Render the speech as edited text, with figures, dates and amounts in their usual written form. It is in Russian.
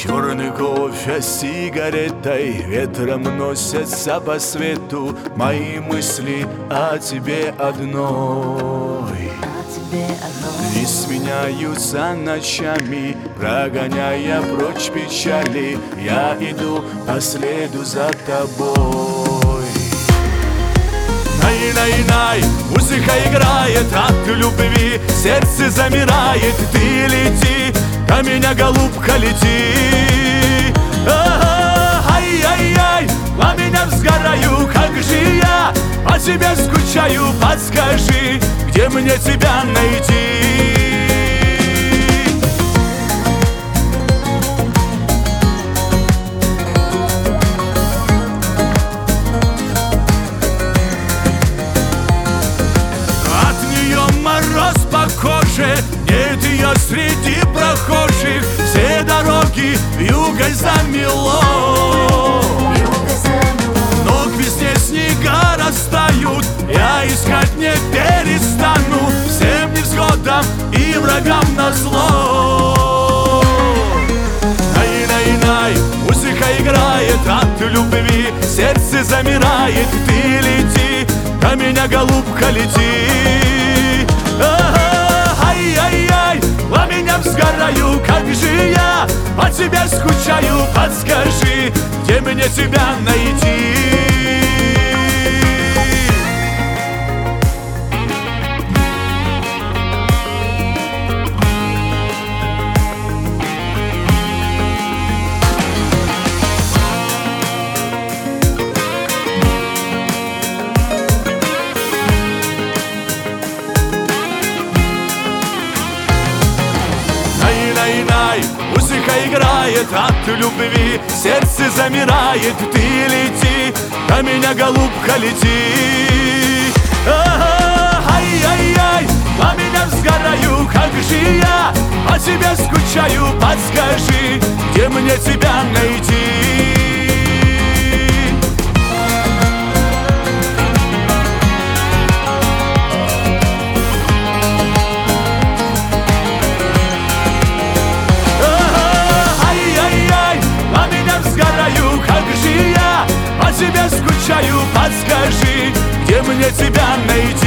Черный кофе с сигаретой ветром носятся по свету мои мысли о тебе одной. И сменяются ночами, прогоняя прочь печали. Я иду по следу за тобой. Най-най-най, музыка играет от любви, сердце замирает. Ты лети, ко меня, голубка, лети. Ай-яй-яй, по меня сгораю, как же я по тебе скучаю. Подскажи, где мне тебя найти? Мороз по коже, нет ее среди прохожих. Все дороги вьюгой замело, но к весне снега растают. Я искать не перестану, всем невзгодам и врагам назло. Най-най-най, музыка играет от любви, сердце замирает. Ты лети, ко меня, голубка, лети. Ай-яй-яй, по меня сгораю, как же я по тебе скучаю. Подскажи, где мне тебя найти? Най-най-най, музыка играет от любви, сердце замирает. Ты лети, ко меня, голубка, лети. Ай-яй-яй, по меня сгораю, как же я по тебе скучаю. Подскажи, где мне тебя найти? Как же я по тебе скучаю. Подскажи, где мне тебя найти?